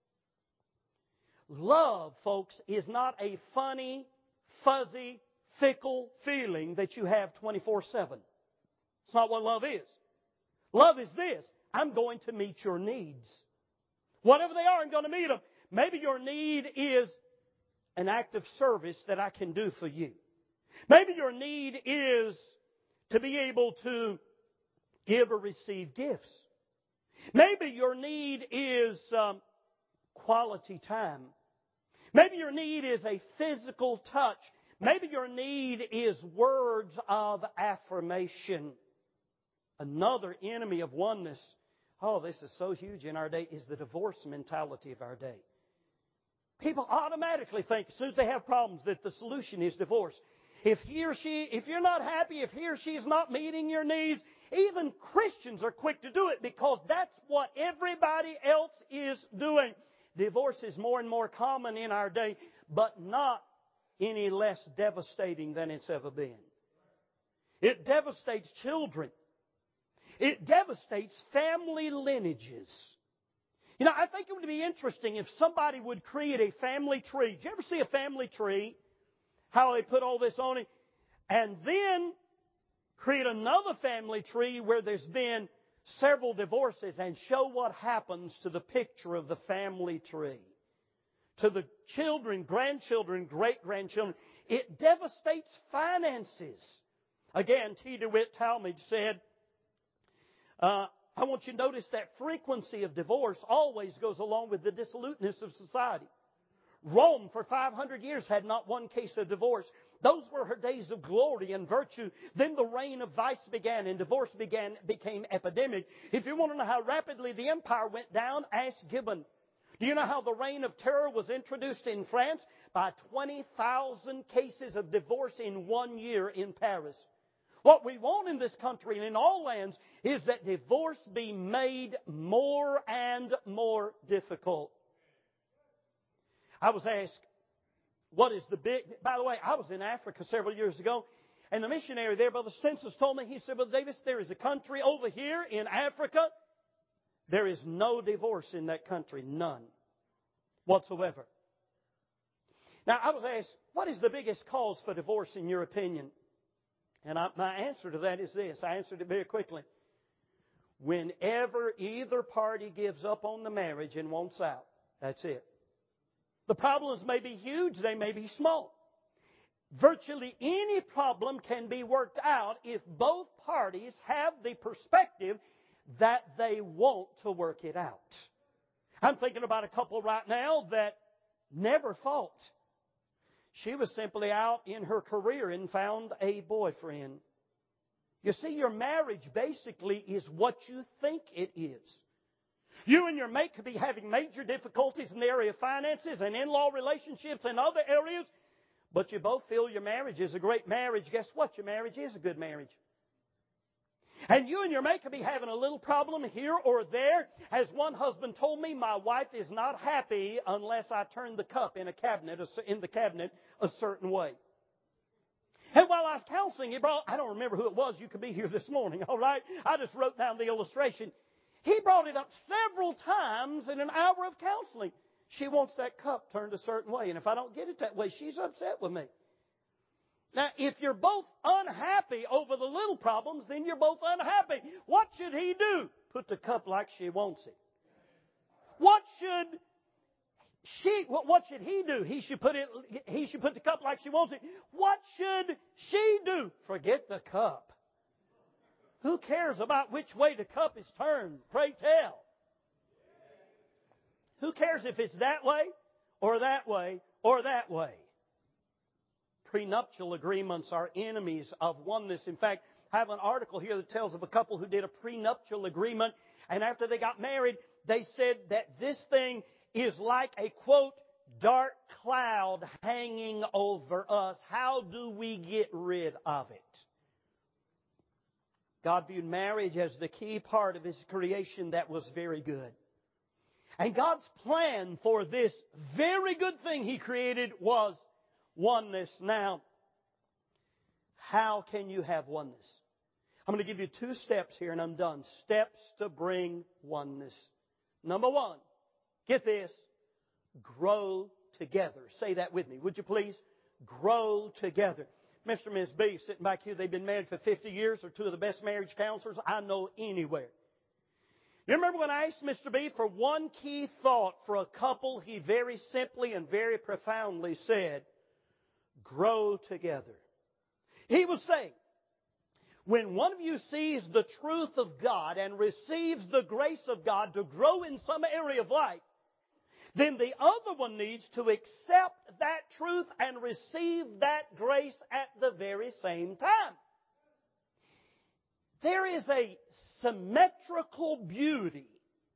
Love, folks, is not a funny, fuzzy, fickle feeling that you have twenty-four seven. It's not what love is. Love is this: I'm going to meet your needs. Whatever they are, I'm going to meet them. Maybe your need is an act of service that I can do for you. Maybe your need is to be able to give or receive gifts. Maybe your need is um, quality time. Maybe your need is a physical touch. Maybe your need is words of affirmation. Another enemy of oneness, oh, this is so huge in our day, is the divorce mentality of our day. People automatically think, as soon as they have problems, that the solution is divorce. If he or she, if you're not happy, if he or she is not meeting your needs, even Christians are quick to do it because that's what everybody else is doing. Divorce is more and more common in our day, but not any less devastating than it's ever been. It devastates children. It devastates family lineages. You know, I think it would be interesting if somebody would create a family tree. Did you ever see a family tree? How they put all this on it. And then create another family tree where there's been several divorces and show what happens to the picture of the family tree. To the children, grandchildren, great-grandchildren. It devastates finances. Again, T. DeWitt Talmage said, uh, I want you to notice that frequency of divorce always goes along with the dissoluteness of society. Rome, for five hundred years, had not one case of divorce. Those were her days of glory and virtue. Then the reign of vice began, and divorce began became epidemic. If you want to know how rapidly the empire went down, ask Gibbon. Do you know how the reign of terror was introduced in France? By twenty thousand cases of divorce in one year in Paris. What we want in this country and in all lands is that divorce be made more and more difficult. I was asked, what is the big... By the way, I was in Africa several years ago, and the missionary there, Brother Stensis, told me, he said, Brother Davis, there is a country over here in Africa, there is no divorce in that country, none whatsoever. Now, I was asked, what is the biggest cause for divorce in your opinion? And I, my answer to that is this. I answered it very quickly. Whenever either party gives up on the marriage and wants out, that's it. The problems may be huge, they may be small. Virtually any problem can be worked out if both parties have the perspective that they want to work it out. I'm thinking about a couple right now that never fought. She was simply out in her career and found a boyfriend. You see, your marriage basically is what you think it is. You and your mate could be having major difficulties in the area of finances and in-law relationships and other areas, but you both feel your marriage is a great marriage. Guess what? Your marriage is a good marriage. And you and your mate could be having a little problem here or there. As one husband told me, my wife is not happy unless I turn the cup in a cabinet in the cabinet a certain way. And while I was counseling, he brought, I don't remember who it was. You could be here this morning, all right? I just wrote down the illustration. He brought it up several times in an hour of counseling. She wants that cup turned a certain way, and if I don't get it that way, she's upset with me. Now, if you're both unhappy over the little problems, then you're both unhappy. What should he do? Put the cup like she wants it. What should she? What should he do? He should put it. He should put the cup like she wants it. What should she do? Forget the cup. Who cares about which way the cup is turned? Pray tell. Who cares if it's that way or that way or that way? Prenuptial agreements are enemies of oneness. In fact, I have an article here that tells of a couple who did a prenuptial agreement, and after they got married, they said that this thing is like a, quote, dark cloud hanging over us. How do we get rid of it? God viewed marriage as the key part of His creation that was very good. And God's plan for this very good thing He created was oneness. Now, how can you have oneness? I'm going to give you two steps here and I'm done. Steps to bring oneness. Number one, get this, grow together. Say that with me, would you please? Grow together. Mister and Miss B sitting back here, they've been married for fifty years. They're two of the best marriage counselors I know anywhere. You remember when I asked Mister B for one key thought for a couple, he very simply and very profoundly said, grow together. He was saying, when one of you sees the truth of God and receives the grace of God to grow in some area of life, then the other one needs to accept that truth and receive that grace at the very same time. There is a symmetrical beauty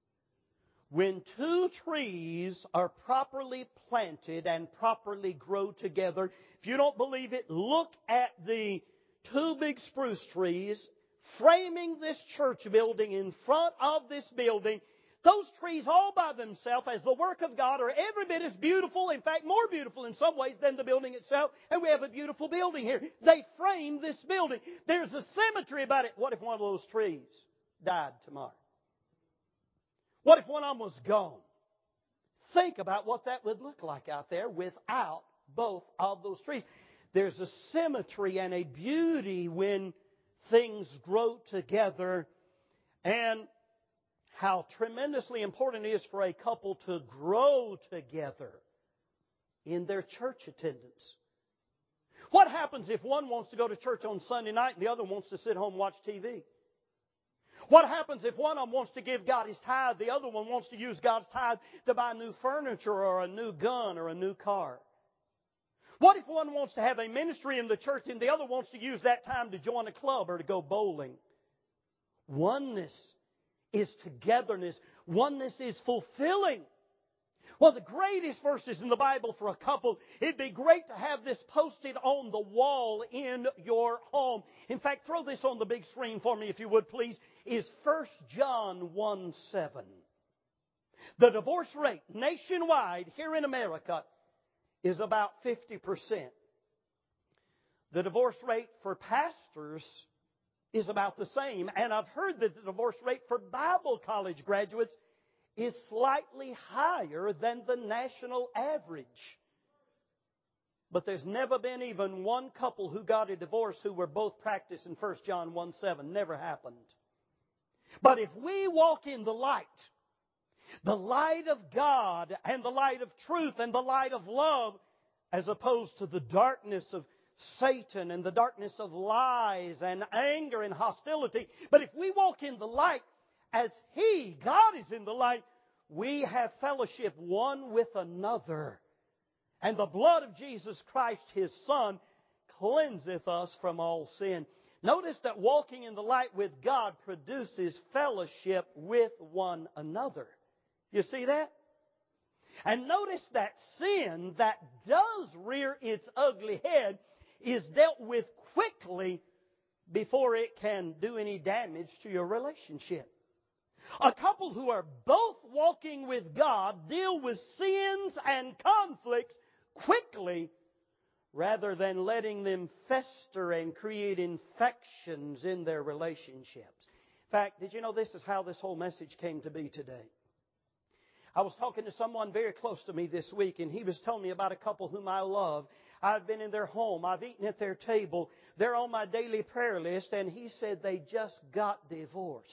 when two trees are properly planted and properly grow together. If you don't believe it, look at the two big spruce trees framing this church building in front of this building. Those trees all by themselves, as the work of God, are every bit as beautiful, in fact more beautiful in some ways than the building itself. And we have a beautiful building here. They frame this building. There's a symmetry about it. What if one of those trees died tomorrow? What if one of them was gone? Think about what that would look like out there without both of those trees. There's a symmetry and a beauty when things grow together, and how tremendously important it is for a couple to grow together in their church attendance. What happens if one wants to go to church on Sunday night and the other wants to sit home and watch T V? What happens if one of them wants to give God his tithe, the other one wants to use God's tithe to buy new furniture or a new gun or a new car? What if one wants to have a ministry in the church and the other wants to use that time to join a club or to go bowling? Oneness is togetherness. Oneness is fulfilling. One of the greatest verses in the Bible for a couple, it'd be great to have this posted on the wall in your home. In fact, throw this on the big screen for me if you would please, is First John one seven. The divorce rate nationwide here in America is about fifty percent. The divorce rate for pastors is about the same. And I've heard that the divorce rate for Bible college graduates is slightly higher than the national average. But there's never been even one couple who got a divorce who were both practicing First John one seven. Never happened. But if we walk in the light, the light of God and the light of truth and the light of love, as opposed to the darkness of Satan and the darkness of lies and anger and hostility. But if we walk in the light as He, God, is in the light, we have fellowship one with another. And the blood of Jesus Christ, His Son, cleanseth us from all sin. Notice that walking in the light with God produces fellowship with one another. You see that? And notice that sin that does rear its ugly head is dealt with quickly before it can do any damage to your relationship. A couple who are both walking with God deal with sins and conflicts quickly rather than letting them fester and create infections in their relationships. In fact, did you know this is how this whole message came to be today? I was talking to someone very close to me this week, and he was telling me about a couple whom I love. I've been in their home. I've eaten at their table. They're on my daily prayer list, and he said they just got divorced.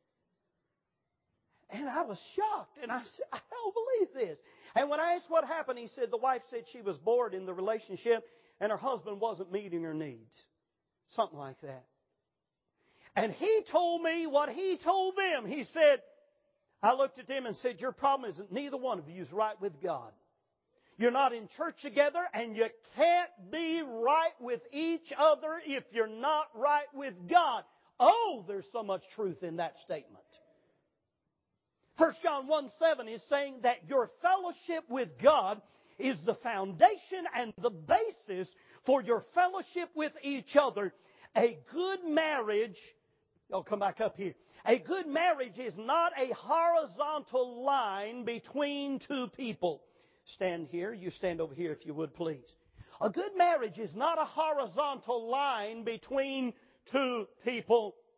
And I was shocked, and I said, I don't believe this. And when I asked what happened, he said the wife said she was bored in the relationship, and her husband wasn't meeting her needs. Something like that. And he told me what he told them. He said, I looked at them and said, your problem is that neither one of you is right with God. You're not in church together, and you can't be right with each other if you're not right with God. Oh, there's so much truth in that statement. First John one seven is saying that your fellowship with God is the foundation and the basis for your fellowship with each other. A good marriage, I'll come back up here. A good marriage is not a horizontal line between two people. Stand here. You stand over here if you would, please. A good marriage is not a horizontal line between two people.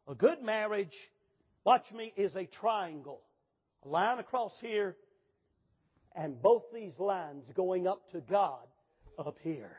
A good marriage, watch me, is a triangle. A line across here, and both these lines going up to God up here.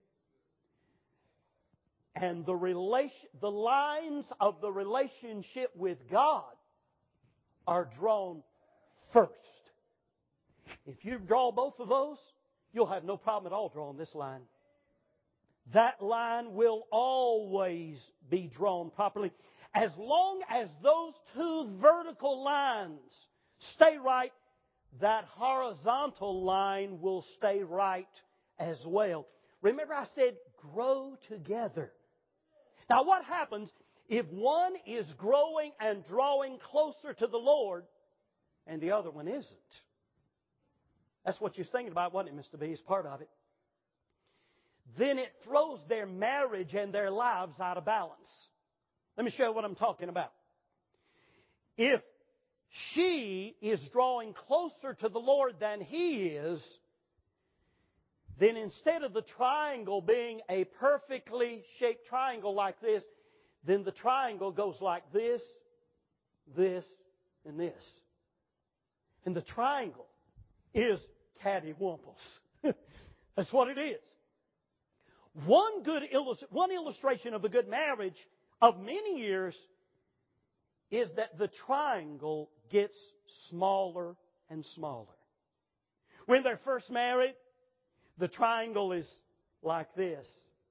And the relation, the lines of the relationship with God are drawn first. If you draw both of those, you'll have no problem at all drawing this line. That line will always be drawn properly. As long as those two vertical lines stay right, that horizontal line will stay right as well. Remember I said, grow together. Now what happens if one is growing and drawing closer to the Lord and the other one isn't? That's what you're thinking about, wasn't it, Mister B? It's part of it. Then it throws their marriage and their lives out of balance. Let me show you what I'm talking about. If she is drawing closer to the Lord than he is, then instead of the triangle being a perfectly shaped triangle like this, then the triangle goes like this, this, and this. And the triangle is cattywampus. That's what it is. One good illust- one illustration of a good marriage of many years is that the triangle gets smaller and smaller. When they're first married, the triangle is like this.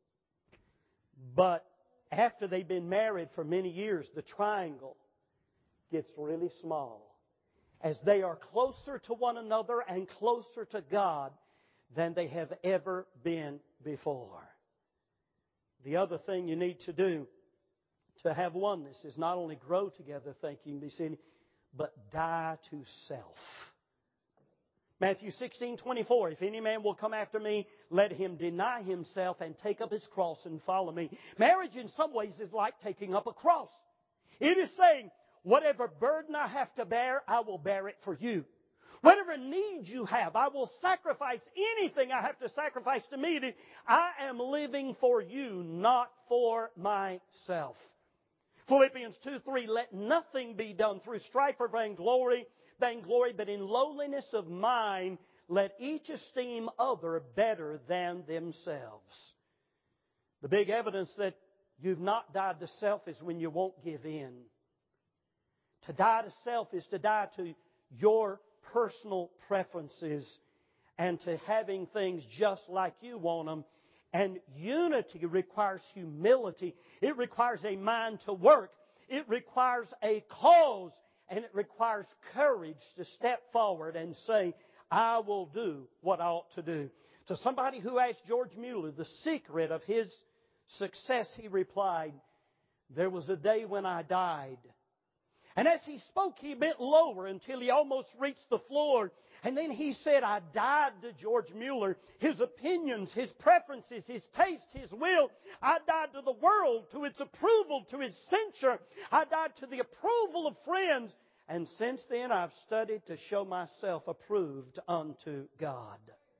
But after they've been married for many years, the triangle gets really small. As they are closer to one another and closer to God than they have ever been before. The other thing you need to do to have oneness is not only grow together, thinking, be seen, but die to self. Matthew sixteen twenty-four, if any man will come after me, let him deny himself and take up his cross and follow me. Marriage in some ways is like taking up a cross. It is saying, whatever burden I have to bear, I will bear it for you. Whatever needs you have, I will sacrifice anything I have to sacrifice to meet it. I am living for you, not for myself. Philippians two three, let nothing be done through strife or vainglory, vainglory, but in lowliness of mind, let each esteem other better than themselves. The big evidence that you've not died to self is when you won't give in. To die to self is to die to your personal preferences and to having things just like you want them. And unity requires humility. It requires a mind to work. It requires a cause. And it requires courage to step forward and say, I will do what I ought to do. To somebody who asked George Mueller the secret of his success, he replied, there was a day when I died. And as he spoke, he bent lower until he almost reached the floor. And then he said, I died to George Mueller, his opinions, his preferences, his taste, his will. I died to the world, to its approval, to its censure. I died to the approval of friends. And since then, I've studied to show myself approved unto God.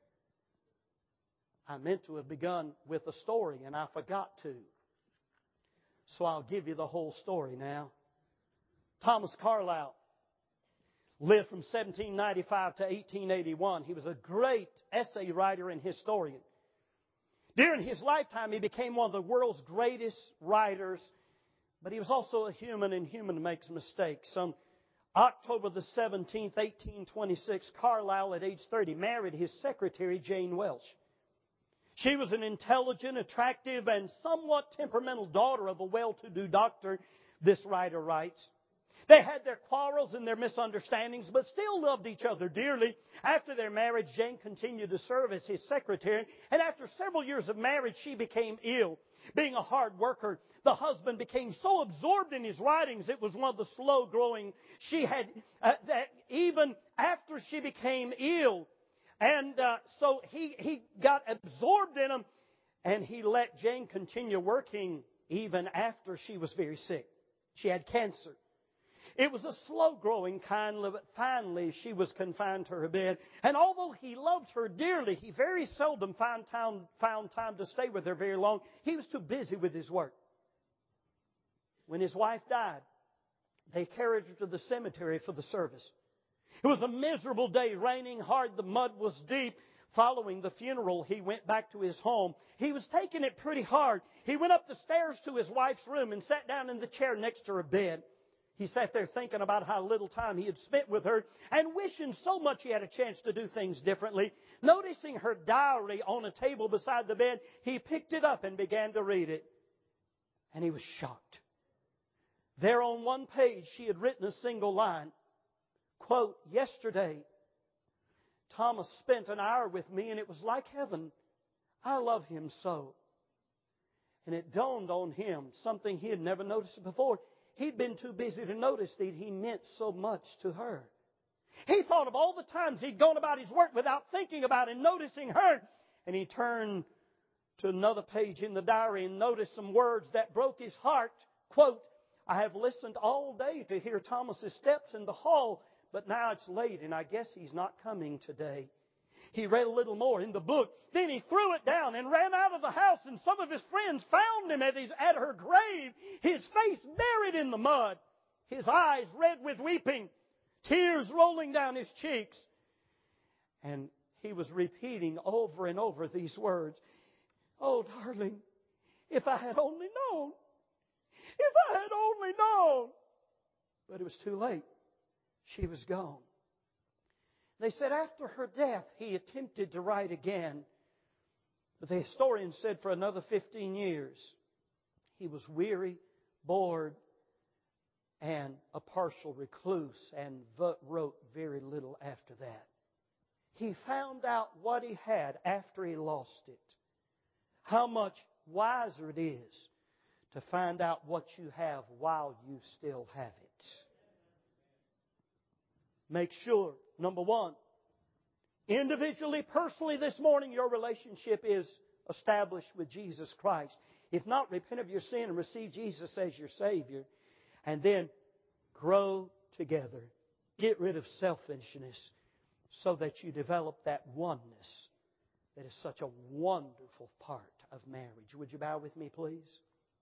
I meant to have begun with a story, and I forgot to. So I'll give you the whole story now. Thomas Carlyle lived from seventeen ninety-five to eighteen eighty-one. He was a great essay writer and historian. During his lifetime, he became one of the world's greatest writers, but he was also a human, and human makes mistakes. On October the seventeenth, eighteen twenty-six, Carlyle, at age thirty, married his secretary, Jane Welsh. She was an intelligent, attractive, and somewhat temperamental daughter of a well-to-do doctor, this writer writes. They had their quarrels and their misunderstandings, but still loved each other dearly. After their marriage, Jane continued to serve as his secretary, and after several years of marriage, she became ill. Being a hard worker, the husband became so absorbed in his writings, it was one of the slow-growing. She had, uh, that even after she became ill, and uh, so he, he got absorbed in them, and he let Jane continue working even after she was very sick. She had cancer. It was a slow-growing kind, but finally she was confined to her bed. And although he loved her dearly, he very seldom found time, found time to stay with her very long. He was too busy with his work. when his wife died, they carried her to the cemetery for the service. It was a miserable day, raining hard. The mud was deep. Following the funeral, he went back to his home. He was taking it pretty hard. He went up the stairs to his wife's room and sat down in the chair next to her bed. He sat there thinking about how little time he had spent with her and wishing so much he had a chance to do things differently. Noticing her diary on a table beside the bed, he picked it up and began to read it. And he was shocked. There on one page, she had written a single line. Quote, "Yesterday, Thomas spent an hour with me and it was like heaven. I love him so." And it dawned on him, something he had never noticed before. He'd been too busy to notice that he meant so much to her. He thought of all the times he'd gone about his work without thinking about and noticing her. And he turned to another page in the diary and noticed some words that broke his heart. Quote, "I have listened all day to hear Thomas's steps in the hall, but now it's late and I guess he's not coming today." He read a little more in the book. Then he threw it down and ran out of the house, and some of his friends found him at, his, at her grave, his face buried in the mud, his eyes red with weeping, tears rolling down his cheeks. And he was repeating over and over these words, "Oh, darling, if I had only known, if I had only known." But it was too late. She was gone. They said after her death, he attempted to write again. But the historian said for another fifteen years, he was weary, bored, and a partial recluse, and wrote very little after that. He found out what he had after he lost it. How much wiser it is to find out what you have while you still have it. Make sure, number one, individually, personally this morning, your relationship is established with Jesus Christ. If not, repent of your sin and receive Jesus as your Savior. And then grow together. Get rid of selfishness so that you develop that oneness that is such a wonderful part of marriage. Would you bow with me, please?